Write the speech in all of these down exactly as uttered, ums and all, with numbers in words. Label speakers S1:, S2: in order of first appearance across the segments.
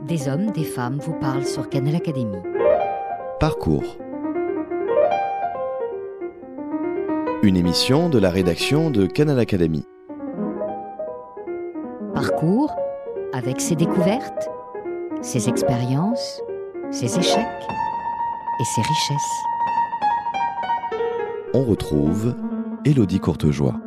S1: Des hommes, des femmes vous parlent sur Canal Académie.
S2: Parcours. Une émission de la rédaction de Canal Académie.
S1: Parcours avec ses découvertes, ses expériences, ses échecs et ses richesses.
S2: On retrouve Élodie Courtejoie.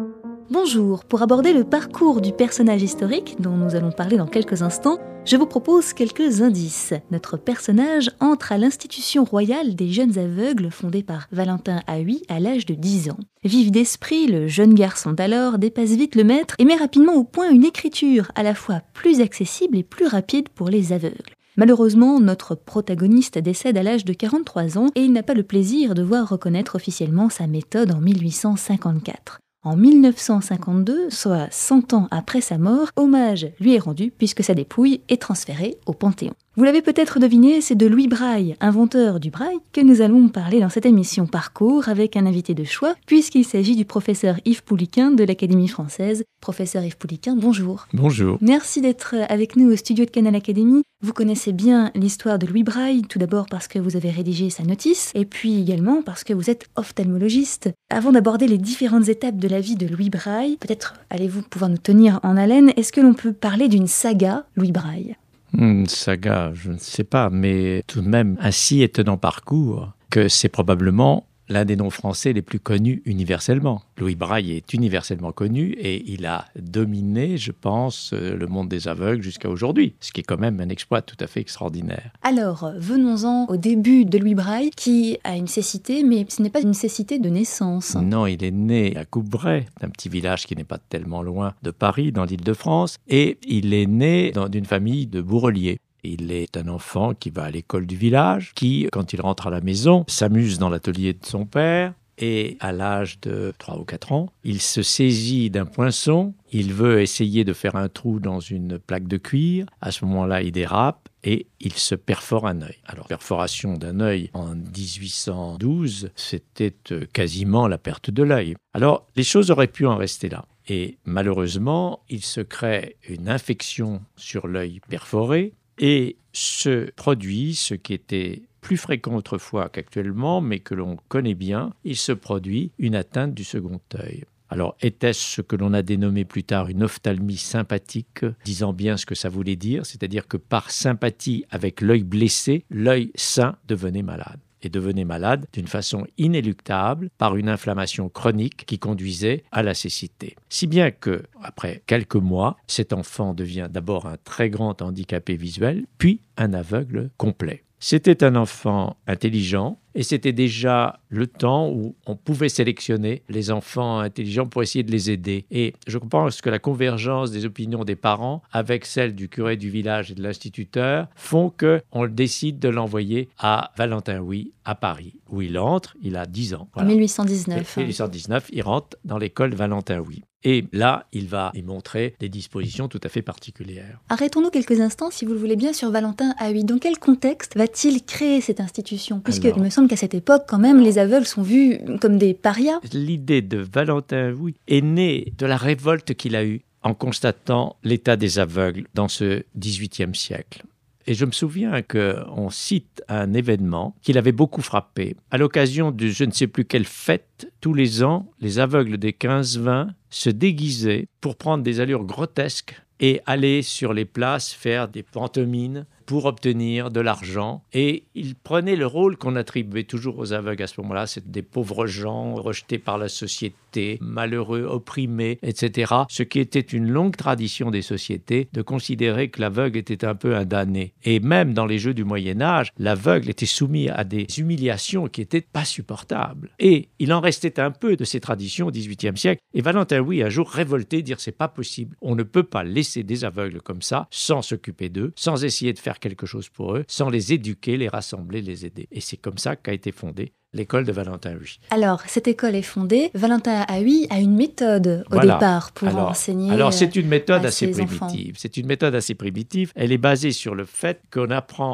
S3: Bonjour, pour aborder le parcours du personnage historique dont nous allons parler dans quelques instants, je vous propose quelques indices. Notre personnage entre à l'institution royale des jeunes aveugles fondée par Valentin Haüy à l'âge de dix ans. Vif d'esprit, le jeune garçon d'alors dépasse vite le maître et met rapidement au point une écriture à la fois plus accessible et plus rapide pour les aveugles. Malheureusement, notre protagoniste décède à l'âge de quarante-trois ans et il n'a pas le plaisir de voir reconnaître officiellement sa méthode en mille huit cent cinquante-quatre. En mille neuf cent cinquante-deux, soit cent ans après sa mort, hommage lui est rendu puisque sa dépouille est transférée au Panthéon. Vous l'avez peut-être deviné, c'est de Louis Braille, inventeur du braille, que nous allons parler dans cette émission Parcours avec un invité de choix, puisqu'il s'agit du professeur Yves Pouliquen de l'Académie française. Professeur Yves Pouliquen, bonjour.
S4: Bonjour.
S3: Merci d'être avec nous au studio de Canal Académie. Vous connaissez bien l'histoire de Louis Braille, tout d'abord parce que vous avez rédigé sa notice, et puis également parce que vous êtes ophtalmologiste. Avant d'aborder les différentes étapes de la vie de Louis Braille, peut-être allez-vous pouvoir nous tenir en haleine, est-ce que l'on peut parler d'une saga Louis Braille ?
S4: Une saga, je ne sais pas, mais tout de même un si étonnant parcours que c'est probablement l'un des noms français les plus connus universellement. Louis Braille est universellement connu et il a dominé, je pense, le monde des aveugles jusqu'à aujourd'hui, ce qui est quand même un exploit tout à fait extraordinaire.
S3: Alors, venons-en au début de Louis Braille, qui a une cécité, mais ce n'est pas une cécité de naissance.
S4: Non, il est né à Coupbray, un petit village qui n'est pas tellement loin de Paris, dans l'Île-de-France, et il est né dans une famille de bourreliers. Il est un enfant qui va à l'école du village, qui, quand il rentre à la maison, s'amuse dans l'atelier de son père. Et à l'âge de trois ou quatre ans, il se saisit d'un poinçon. Il veut essayer de faire un trou dans une plaque de cuir. À ce moment-là, il dérape et il se perfore un œil. Alors, perforation d'un œil en dix-huit cent douze, c'était quasiment la perte de l'œil. Alors, les choses auraient pu en rester là. Et malheureusement, il se crée une infection sur l'œil perforé. Et se produit ce qui était plus fréquent autrefois qu'actuellement, mais que l'on connaît bien, il se produit une atteinte du second œil. Alors, était-ce ce que l'on a dénommé plus tard une ophtalmie sympathique, disant bien ce que ça voulait dire, c'est-à-dire que par sympathie avec l'œil blessé, l'œil sain devenait malade. Et devenait malade d'une façon inéluctable par une inflammation chronique qui conduisait à la cécité. Si bien que, après quelques mois, cet enfant devient d'abord un très grand handicapé visuel, puis un aveugle complet. C'était un enfant intelligent et c'était déjà le temps où on pouvait sélectionner les enfants intelligents pour essayer de les aider. Et je pense que la convergence des opinions des parents avec celle du curé du village et de l'instituteur font qu'on décide de l'envoyer à Valentin Haüy à Paris, où il entre, il a dix ans. Voilà.
S3: En mille huit cent dix-neuf.
S4: En mille huit cent dix-neuf, il rentre dans l'école Valentin Haüy. Et là, il va y montrer des dispositions tout à fait particulières.
S3: Arrêtons-nous quelques instants, si vous le voulez bien, sur Valentin Haüy. Dans quel contexte va-t-il créer cette institution ? Puisqu'il me semble qu'à cette époque, quand même, les aveugles sont vus comme des parias.
S4: L'idée de Valentin Haüy est née de la révolte qu'il a eue en constatant l'état des aveugles dans ce dix-huitième siècle. Et je me souviens qu'on cite un événement qui l'avait beaucoup frappé. À l'occasion de je ne sais plus quelle fête, tous les ans, les aveugles des quinze vingt se déguisaient pour prendre des allures grotesques et aller sur les places faire des pantomimes pour obtenir de l'argent. Et ils prenaient le rôle qu'on attribuait toujours aux aveugles à ce moment-là, c'est des pauvres gens rejetés par la société, malheureux, opprimés, et cetera. Ce qui était une longue tradition des sociétés de considérer que l'aveugle était un peu un damné. Et même dans les jeux du Moyen-Âge, l'aveugle était soumis à des humiliations qui n'étaient pas supportables. Et il en restait un peu de ces traditions au dix-huitième siècle. Et Valentin Haüy, un jour révolté, dire c'est pas possible. On ne peut pas laisser des aveugles comme ça, sans s'occuper d'eux, sans essayer de faire quelque chose pour eux, sans les éduquer, les rassembler, les aider. Et c'est comme ça qu'a été fondée l'école de Valentin Haüy.
S3: Alors, cette école est fondée. Valentin Haüy a une méthode au
S4: voilà.
S3: départ pour
S4: alors,
S3: enseigner.
S4: Alors, c'est une méthode
S3: à
S4: assez
S3: ses
S4: primitive.
S3: enfants.
S4: C'est une méthode assez primitive. Elle est basée sur le fait qu'on apprend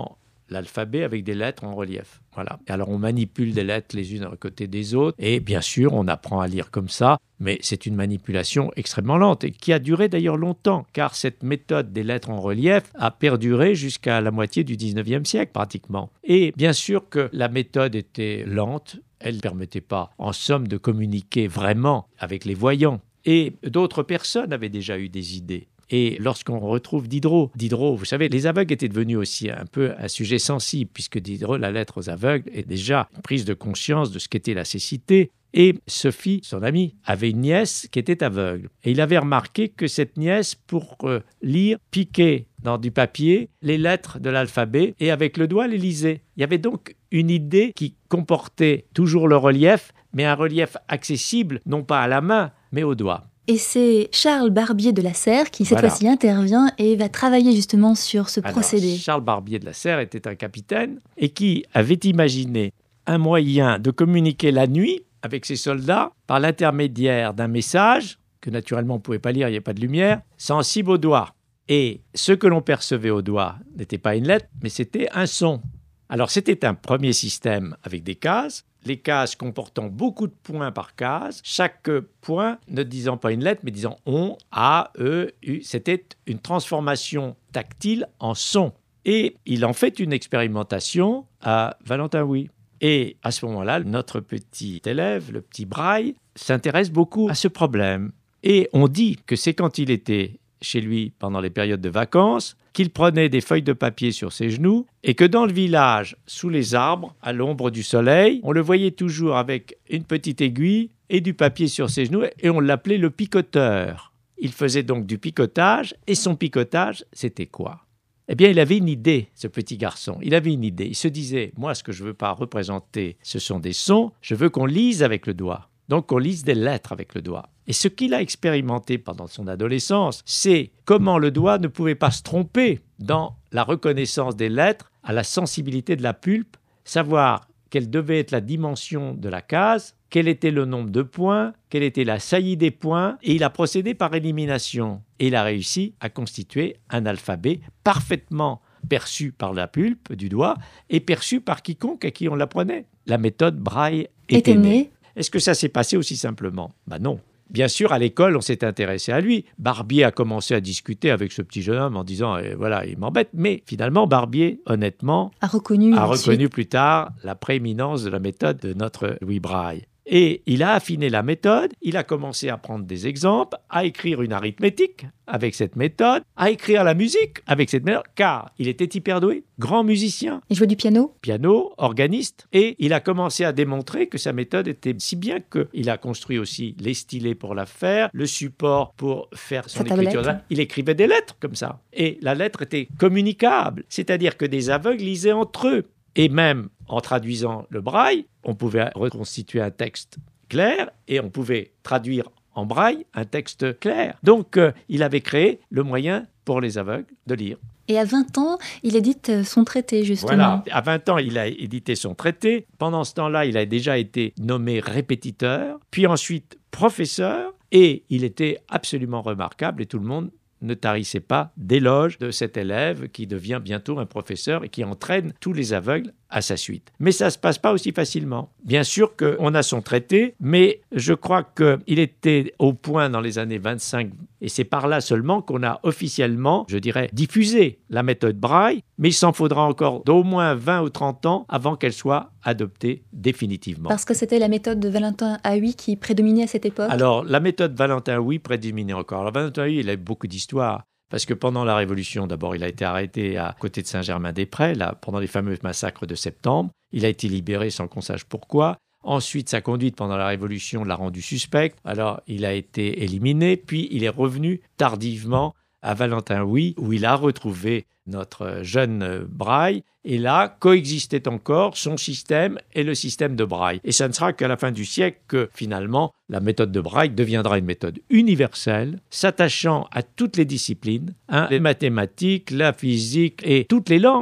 S4: l'alphabet avec des lettres en relief. Voilà. Et alors on manipule des lettres les unes à côté des autres et bien sûr on apprend à lire comme ça, mais c'est une manipulation extrêmement lente et qui a duré d'ailleurs longtemps car cette méthode des lettres en relief a perduré jusqu'à la moitié du dix-neuvième siècle pratiquement. Et bien sûr que la méthode était lente, elle ne permettait pas en somme de communiquer vraiment avec les voyants. Et d'autres personnes avaient déjà eu des idées. Et lorsqu'on retrouve Diderot, Diderot, vous savez, les aveugles étaient devenus aussi un peu un sujet sensible, puisque Diderot, la lettre aux aveugles, est déjà une prise de conscience de ce qu'était la cécité. Et Sophie, son amie, avait une nièce qui était aveugle. Et il avait remarqué que cette nièce, pour euh, lire, piquait dans du papier les lettres de l'alphabet et avec le doigt les lisait. Il y avait donc une idée qui comportait toujours le relief, mais un relief accessible, non pas à la main, mais au doigt.
S3: Et c'est Charles Barbier de la Serre qui, cette
S4: Voilà.
S3: fois-ci, intervient et va travailler justement sur ce
S4: Alors,
S3: procédé.
S4: Charles Barbier de la Serre était un capitaine et qui avait imaginé un moyen de communiquer la nuit avec ses soldats par l'intermédiaire d'un message que naturellement on ne pouvait pas lire, il n'y avait pas de lumière, sensible au doigt. Et ce que l'on percevait au doigt n'était pas une lettre, mais c'était un son. Alors c'était un premier système avec des cases, les cases comportant beaucoup de points par case, chaque point ne disant pas une lettre, mais disant on, a, e, u. C'était une transformation tactile en son. Et il en fait une expérimentation à Valentin-Houy. Et à ce moment-là, notre petit élève, le petit Braille, s'intéresse beaucoup à ce problème. Et on dit que c'est quand il était chez lui pendant les périodes de vacances, qu'il prenait des feuilles de papier sur ses genoux et que dans le village, sous les arbres, à l'ombre du soleil, on le voyait toujours avec une petite aiguille et du papier sur ses genoux et on l'appelait le picoteur. Il faisait donc du picotage et son picotage, c'était quoi ? Eh bien, il avait une idée, ce petit garçon. Il avait une idée. Il se disait, moi, ce que je ne veux pas représenter, ce sont des sons, je veux qu'on lise avec le doigt. Donc, on lise des lettres avec le doigt. Et ce qu'il a expérimenté pendant son adolescence, c'est comment le doigt ne pouvait pas se tromper dans la reconnaissance des lettres à la sensibilité de la pulpe, savoir quelle devait être la dimension de la case, quel était le nombre de points, quelle était la saillie des points, et il a procédé par élimination. Et il a réussi à constituer un alphabet parfaitement perçu par la pulpe du doigt et perçu par quiconque à qui on l'apprenait. La méthode Braille était née. Est-ce que ça s'est passé aussi simplement ? Ben non. Bien sûr, à l'école, on s'est intéressé à lui. Barbier a commencé à discuter avec ce petit jeune homme en disant eh, « voilà, il m'embête ». Mais finalement, Barbier, honnêtement,
S3: a reconnu,
S4: a reconnu plus tard la prééminence de la méthode de notre Louis Braille. Et il a affiné la méthode, il a commencé à prendre des exemples, à écrire une arithmétique avec cette méthode, à écrire la musique avec cette méthode, car il était hyper doué, grand musicien.
S3: Il jouait du piano ?
S4: Piano, organiste, et il a commencé à démontrer que sa méthode était si bien qu'il a construit aussi les stylets pour la faire, le support pour faire son écriture. Il écrivait des lettres comme ça, et la lettre était communicable, c'est-à-dire que des aveugles lisaient entre eux. Et même en traduisant le braille, on pouvait reconstituer un texte clair et on pouvait traduire en braille un texte clair. Donc, euh, il avait créé le moyen pour les aveugles de lire.
S3: Et à vingt ans, il édite son traité, justement.
S4: Voilà, à vingt ans, il a édité son traité. Pendant ce temps-là, il a déjà été nommé répétiteur, puis ensuite professeur, et il était absolument remarquable et tout le monde ne tarissait pas d'éloges de cet élève qui devient bientôt un professeur et qui entraîne tous les aveugles à sa suite. Mais ça ne se passe pas aussi facilement. Bien sûr qu'on a son traité, mais je crois qu'il était au point dans les années vingt-cinq, et c'est par là seulement qu'on a officiellement, je dirais, diffusé la méthode Braille, mais il s'en faudra encore d'au moins vingt ou trente ans avant qu'elle soit adoptée définitivement.
S3: Parce que c'était la méthode de Valentin-Houy qui prédominait à cette époque ?
S4: Alors, la méthode Valentin-Houy prédominait encore. Alors, Valentin-Houy, il a beaucoup d'histoires. Parce que pendant la Révolution, d'abord, il a été arrêté à côté de Saint-Germain-des-Prés, là, pendant les fameux massacres de septembre. Il a été libéré sans qu'on sache pourquoi. Ensuite, sa conduite pendant la Révolution l'a rendu suspect. Alors, il a été éliminé. Puis, il est revenu tardivement à Valentin-Houy, où il a retrouvé notre jeune Braille. Et là, coexistait encore son système et le système de Braille. Et ça ne sera qu'à la fin du siècle que, finalement, la méthode de Braille deviendra une méthode universelle, s'attachant à toutes les disciplines, hein, les mathématiques, la physique et toutes les langues.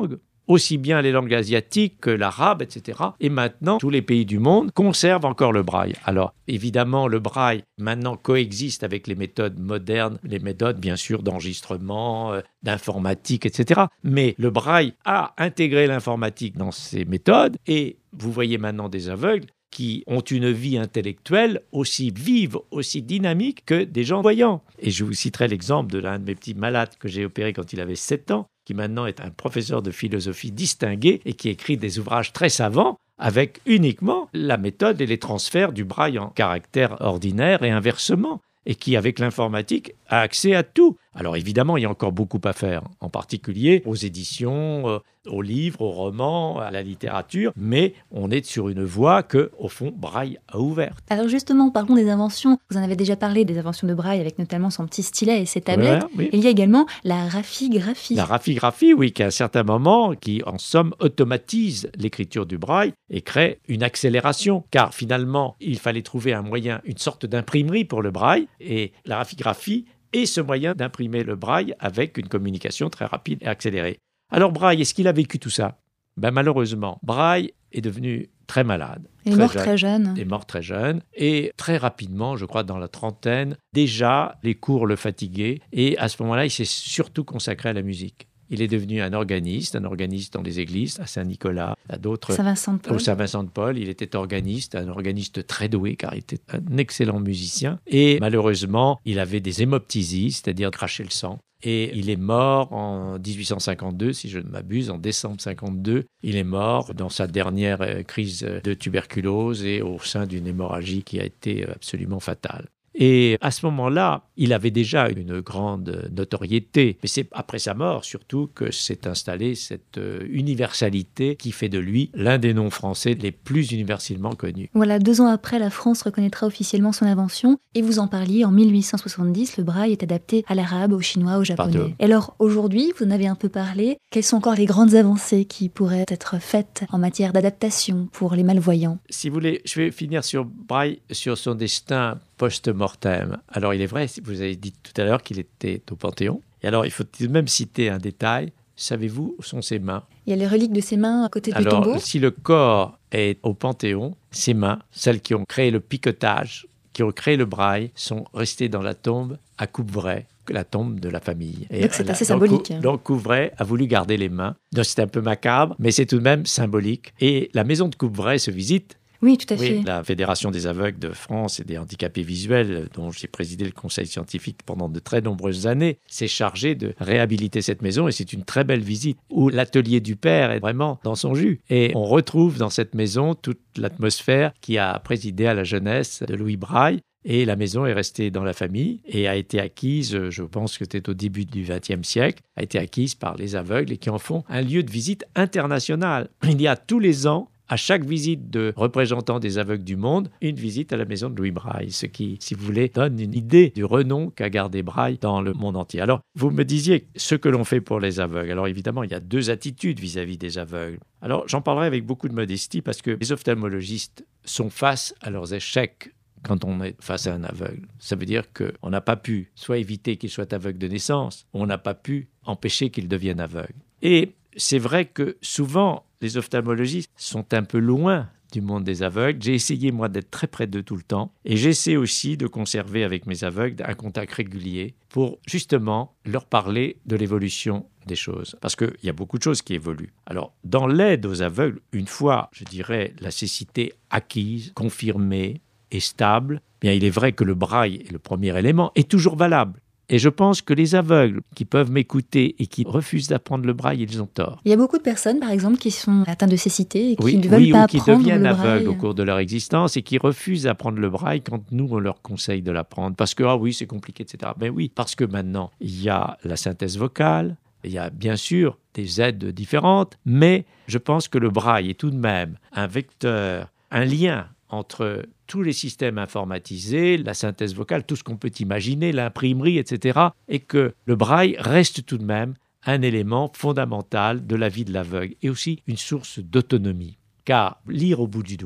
S4: aussi bien les langues asiatiques que l'arabe, et cetera. Et maintenant, tous les pays du monde conservent encore le braille. Alors, évidemment, le braille maintenant coexiste avec les méthodes modernes, les méthodes, bien sûr, d'enregistrement, euh, d'informatique, et cetera. Mais le braille a intégré l'informatique dans ses méthodes et vous voyez maintenant des aveugles qui ont une vie intellectuelle aussi vive, aussi dynamique que des gens voyants. Et je vous citerai l'exemple de l'un de mes petits malades que j'ai opéré quand il avait sept ans, qui maintenant est un professeur de philosophie distingué et qui écrit des ouvrages très savants avec uniquement la méthode et les transferts du braille en caractère ordinaire et inversement, et qui, avec l'informatique, a accès à tout. Alors évidemment, il y a encore beaucoup à faire, en particulier aux éditions, euh, aux livres, aux romans, à la littérature, mais on est sur une voie que, au fond, Braille a ouverte.
S3: Alors justement, parlons des inventions. Vous en avez déjà parlé, des inventions de Braille, avec notamment son petit stylet et ses tablettes. Ouais, oui. Il y a également la raphigraphie.
S4: La raphigraphie, oui, qui à un certain moment, qui en somme automatise l'écriture du Braille et crée une accélération, car finalement, il fallait trouver un moyen, une sorte d'imprimerie pour le Braille, et la raphigraphie est ce moyen d'imprimer le Braille avec une communication très rapide et accélérée. Alors Braille, est-ce qu'il a vécu tout ça ? Ben, malheureusement, Braille est devenu très malade.
S3: Il est mort très jeune.
S4: Il est mort très jeune. Et très rapidement, je crois dans la trentaine, déjà les cours le fatiguaient. Et à ce moment-là, il s'est surtout consacré à la musique. Il est devenu un organiste, un organiste dans les églises, à Saint-Nicolas, à d'autres...
S3: Saint-Vincent-de-Paul.
S4: Au Saint-Vincent-de-Paul. Il était organiste, un organiste très doué, car il était un excellent musicien. Et malheureusement, il avait des hémoptysies, c'est-à-dire cracher le sang. Et il est mort en dix-huit cent cinquante-deux, si je ne m'abuse, en décembre cinquante-deux. Il est mort dans sa dernière crise de tuberculose et au sein d'une hémorragie qui a été absolument fatale. Et à ce moment-là, il avait déjà une grande notoriété. Mais c'est après sa mort, surtout, que s'est installée cette universalité qui fait de lui l'un des noms français les plus universellement connus.
S3: Voilà, deux ans après, la France reconnaîtra officiellement son invention. Et vous en parliez, en mille huit cent soixante-dix, le braille est adapté à l'arabe, au chinois, au japonais. Pardon. Et alors, aujourd'hui, vous en avez un peu parlé, quelles sont encore les grandes avancées qui pourraient être faites en matière d'adaptation pour les malvoyants ?
S4: Si vous voulez, je vais finir sur Braille, sur son destin post-mortem. Alors, il est vrai, vous avez dit tout à l'heure qu'il était au Panthéon. Et alors, il faut même citer un détail. Savez-vous où sont ses mains ?
S3: Il y a les reliques de ses mains à côté du
S4: alors,
S3: tombeau.
S4: Alors, si le corps est au Panthéon, ses mains, celles qui ont créé le picotage, qui ont créé le braille, sont restées dans la tombe à Coupvray, la tombe de la famille.
S3: Et donc, c'est assez symbolique.
S4: Donc, donc Coupvray a voulu garder les mains. Donc, c'est un peu macabre, mais c'est tout de même symbolique. Et la maison de Coupvray se visite.
S3: Oui, tout à fait.
S4: Oui, la Fédération des aveugles de France et des handicapés visuels, dont j'ai présidé le conseil scientifique pendant de très nombreuses années, s'est chargé de réhabiliter cette maison et c'est une très belle visite où l'atelier du père est vraiment dans son jus. Et on retrouve dans cette maison toute l'atmosphère qui a présidé à la jeunesse de Louis Braille. Et la maison est restée dans la famille et a été acquise, je pense que c'était au début du vingtième siècle, a été acquise par les aveugles et qui en font un lieu de visite international. Il y a tous les ans, à chaque visite de représentants des aveugles du monde, une visite à la maison de Louis Braille, ce qui, si vous voulez, donne une idée du renom qu'a gardé Braille dans le monde entier. Alors, vous me disiez ce que l'on fait pour les aveugles. Alors, évidemment, il y a deux attitudes vis-à-vis des aveugles. Alors, j'en parlerai avec beaucoup de modestie parce que les ophtalmologistes sont face à leurs échecs quand on est face à un aveugle. Ça veut dire qu'on n'a pas pu soit éviter qu'il soit aveugle de naissance, ou on n'a pas pu empêcher qu'il devienne aveugle. Et c'est vrai que souvent, les ophtalmologistes sont un peu loin du monde des aveugles. J'ai essayé, moi, d'être très près d'eux tout le temps. Et j'essaie aussi de conserver avec mes aveugles un contact régulier pour justement leur parler de l'évolution des choses. Parce qu'il y a beaucoup de choses qui évoluent. Alors, dans l'aide aux aveugles, une fois, je dirais, la cécité acquise, confirmée et stable, bien, il est vrai que le braille est le premier élément, est toujours valable. Et je pense que les aveugles qui peuvent m'écouter et qui refusent d'apprendre le braille, ils ont tort.
S3: Il y a beaucoup de personnes, par exemple, qui sont atteintes de cécité et qui
S4: oui,
S3: ne veulent
S4: oui,
S3: pas
S4: ou qui
S3: apprendre le
S4: deviennent
S3: braille.
S4: aveugles au cours de leur existence et qui refusent d'apprendre le braille quand nous, on leur conseille de l'apprendre. Parce que, ah oui, c'est compliqué, et cetera. Ben oui, parce que maintenant, il y a la synthèse vocale, il y a bien sûr des aides différentes, mais je pense que le braille est tout de même un vecteur, un lien entre tous les systèmes informatisés, la synthèse vocale, tout ce qu'on peut imaginer, l'imprimerie, et cetera, et que le braille reste tout de même un élément fondamental de la vie de l'aveugle et aussi une source d'autonomie. Car lire au bout du doigt,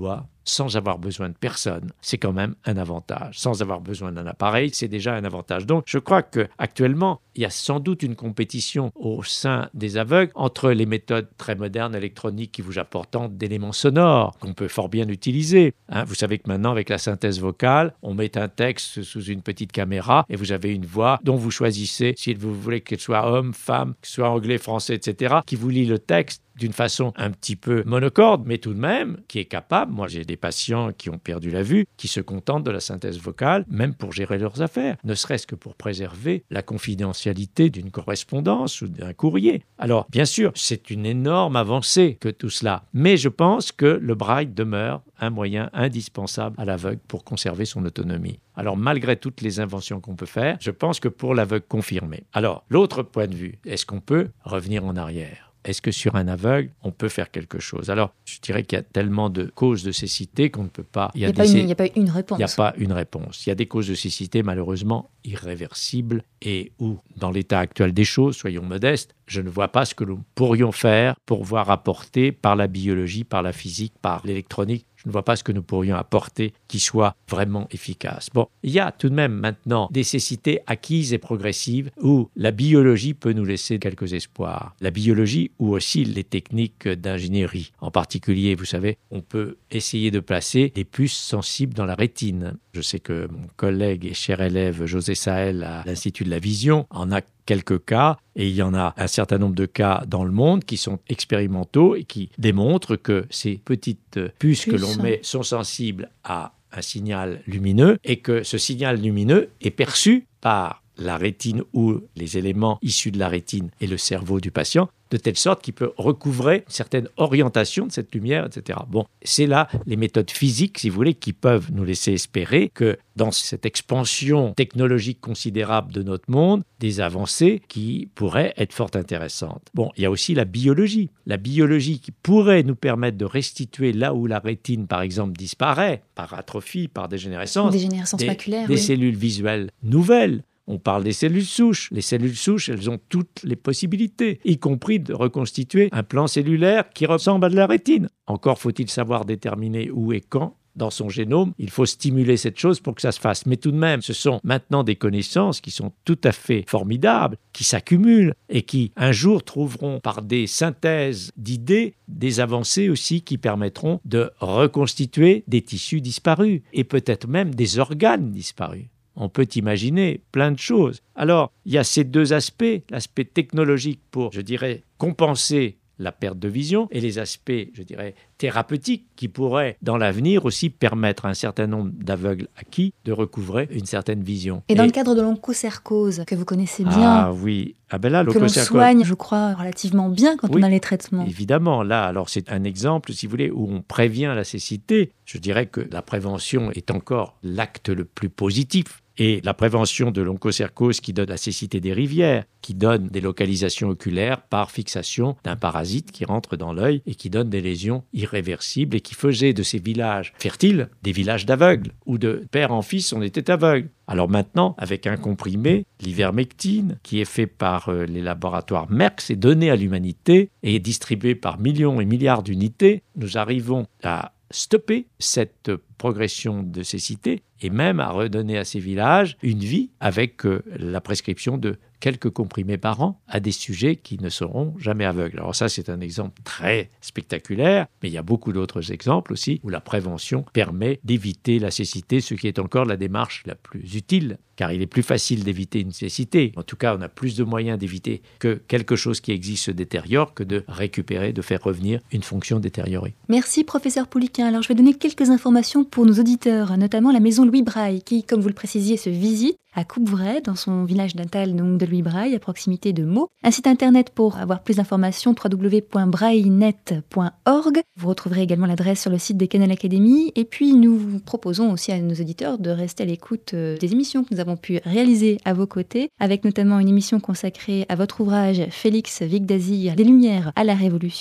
S4: sans avoir besoin de personne, c'est quand même un avantage. Sans avoir besoin d'un appareil, c'est déjà un avantage. Donc, je crois qu'actuellement, il y a sans doute une compétition au sein des aveugles entre les méthodes très modernes électroniques qui vous apportent d'éléments sonores qu'on peut fort bien utiliser. Hein, vous savez que maintenant, avec la synthèse vocale, on met un texte sous une petite caméra et vous avez une voix dont vous choisissez si vous voulez qu'elle soit homme, femme, que ce soit anglais, français, et cetera, qui vous lit le texte d'une façon un petit peu monocorde, mais tout de même, qui est capable. Moi, j'ai des patients qui ont perdu la vue, qui se contentent de la synthèse vocale, même pour gérer leurs affaires, ne serait-ce que pour préserver la confidentialité d'une correspondance ou d'un courrier. Alors, bien sûr, c'est une énorme avancée que tout cela, mais je pense que le braille demeure un moyen indispensable à l'aveugle pour conserver son autonomie. Alors, malgré toutes les inventions qu'on peut faire, je pense que pour l'aveugle confirmé. Alors, l'autre point de vue, est-ce qu'on peut revenir en arrière ? Est-ce que sur un aveugle, on peut faire quelque chose ? Alors, je dirais qu'il y a tellement de causes de cécité qu'on ne peut pas...
S3: Il n'y a, a, a pas une réponse.
S4: Il n'y a pas une réponse. Il y a des causes de cécité, malheureusement, irréversibles et où, dans l'état actuel des choses, soyons modestes, je ne vois pas ce que nous pourrions faire pour voir apporter par la biologie, par la physique, par l'électronique. Je ne vois pas ce que nous pourrions apporter qui soit vraiment efficace. Bon, il y a tout de même maintenant des cécités acquises et progressives où la biologie peut nous laisser quelques espoirs. La biologie ou aussi les techniques d'ingénierie. En particulier, vous savez, on peut essayer de placer des puces sensibles dans la rétine. Je sais que mon collègue et cher élève José Sahel à l'Institut de la Vision en a quelques cas, et il y en a un certain nombre de cas dans le monde qui sont expérimentaux et qui démontrent que ces petites puces que l'on met sont sensibles à un signal lumineux et que ce signal lumineux est perçu par la rétine ou les éléments issus de la rétine et le cerveau du patient, de telle sorte qu'il peut recouvrer une certaine orientation de cette lumière, et cetera. Bon, c'est là les méthodes physiques, si vous voulez, qui peuvent nous laisser espérer que dans cette expansion technologique considérable de notre monde, des avancées qui pourraient être fort intéressantes. Bon, il y a aussi la biologie. La biologie qui pourrait nous permettre de restituer là où la rétine, par exemple, disparaît, par atrophie, par dégénérescence,
S3: dégénérescence
S4: des,
S3: maculaire,
S4: des
S3: oui.
S4: cellules visuelles nouvelles. On parle des cellules souches. Les cellules souches, elles ont toutes les possibilités, y compris de reconstituer un plan cellulaire qui ressemble à de la rétine. Encore faut-il savoir déterminer où et quand dans son génome. Il faut stimuler cette chose pour que ça se fasse. Mais tout de même, ce sont maintenant des connaissances qui sont tout à fait formidables, qui s'accumulent et qui, un jour, trouveront par des synthèses d'idées des avancées aussi qui permettront de reconstituer des tissus disparus et peut-être même des organes disparus. On peut imaginer plein de choses. Alors, il y a ces deux aspects, l'aspect technologique pour, je dirais, compenser la perte de vision et les aspects, je dirais, thérapeutiques qui pourraient, dans l'avenir, aussi permettre à un certain nombre d'aveugles acquis de recouvrer une certaine vision.
S3: Et dans et... le cadre de l'onchocercose, que vous connaissez bien,
S4: ah oui, ah ben là,
S3: que l'on soigne, je crois, relativement bien quand
S4: oui,
S3: on a les traitements.
S4: Évidemment, là, alors c'est un exemple, si vous voulez, où on prévient la cécité. Je dirais que la prévention est encore l'acte le plus positif. Et la prévention de l'onchocercose qui donne la cécité des rivières, qui donne des localisations oculaires par fixation d'un parasite qui rentre dans l'œil et qui donne des lésions irréversibles et qui faisait de ces villages fertiles des villages d'aveugles, où de père en fils on était aveugle. Alors maintenant, avec un comprimé, l'ivermectine, qui est fait par euh, les laboratoires Merck, est donné à l'humanité et est distribué par millions et milliards d'unités, nous arrivons à stopper cette progression de cécité et même à redonner à ces villages une vie avec euh, la prescription de quelques comprimés par an à des sujets qui ne seront jamais aveugles. Alors ça, c'est un exemple très spectaculaire, mais il y a beaucoup d'autres exemples aussi où la prévention permet d'éviter la cécité, ce qui est encore la démarche la plus utile, car il est plus facile d'éviter une cécité. En tout cas, on a plus de moyens d'éviter que quelque chose qui existe se détériore que de récupérer, de faire revenir une fonction détériorée.
S3: Merci, professeur Pouliquen. Alors, je vais donner quelques informations pour nos auditeurs, notamment la maison Louis Braille, qui, comme vous le précisiez, se visite à Coupvray, dans son village natal donc de Louis Braille, à proximité de Meaux. Un site internet pour avoir plus d'informations, w w w point braillenet point org. Vous retrouverez également l'adresse sur le site de Canal Academy. Et puis, nous vous proposons aussi à nos auditeurs de rester à l'écoute des émissions que nous avons pu réaliser à vos côtés, avec notamment une émission consacrée à votre ouvrage Félix Vic d'Azir, Les Lumières à la Révolution,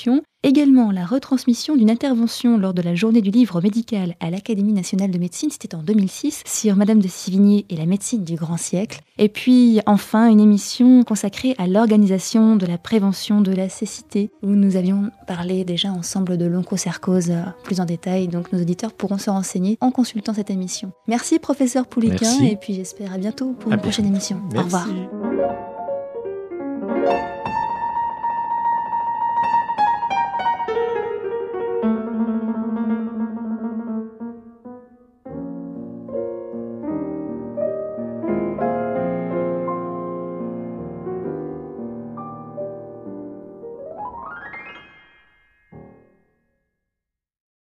S3: Également la retransmission d'une intervention lors de la journée du livre médical à l'Académie nationale de médecine, c'était en deux mille six, sur Madame de Sévigné et la médecine du grand siècle. Et puis enfin une émission consacrée à l'organisation de la prévention de la cécité, où nous avions parlé déjà ensemble de l'onchocercose plus en détail, donc nos auditeurs pourront se renseigner en consultant cette émission. Merci professeur Pouliquen,
S4: Merci.
S3: et puis j'espère à bientôt pour
S4: À
S3: une prochaine
S4: bientôt.
S3: émission.
S4: Merci.
S3: Au revoir.